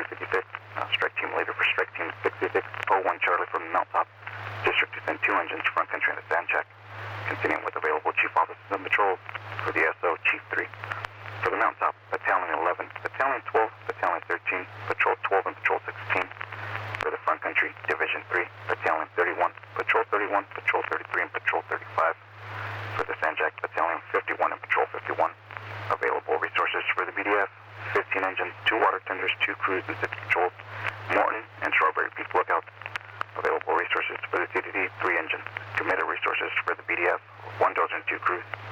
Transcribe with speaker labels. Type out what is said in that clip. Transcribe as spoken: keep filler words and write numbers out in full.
Speaker 1: three fifty-six, uh, strike team leader for strike team sixty-six, oh one Charlie from the mountaintop. District to send two engines front country on the sand check. Continuing with available chief officers and patrols for the S O, Chief three. For the mountaintop, Battalion eleven, Battalion twelve, Battalion thirteen, Patrol twelve and Patrol sixteen. For the front country, Division three, Battalion thirty-one, Patrol thirty-one, Patrol thirty-three, and Patrol thirty-five. For the Sanjak, Battalion fifty-one and Patrol fifty-one. Available resources for the B D F, fifteen engines, two water tenders, two crews, and six patrols, Morton and Strawberry Peak Lookout. Available resources for the C D D, three engines. Committed resources for the B D F, one dozer and two crews.